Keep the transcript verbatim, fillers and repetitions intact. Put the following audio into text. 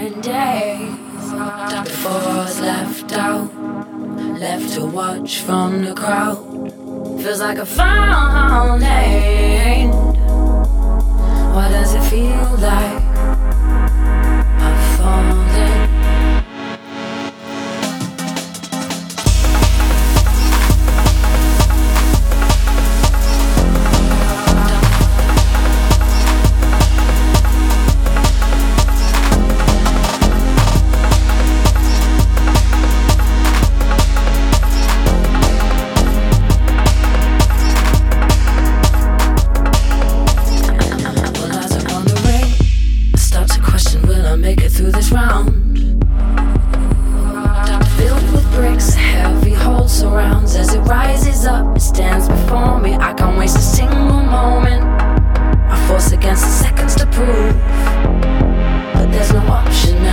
tiring days before I was left out, left to watch from the crowd. Feels like a falling. What does it feel like? I'm falling. Through this round, filled with bricks, heavy hold surrounds. As it rises up, it stands before me. I can't waste a single moment. I force against the seconds to prove, but there's no option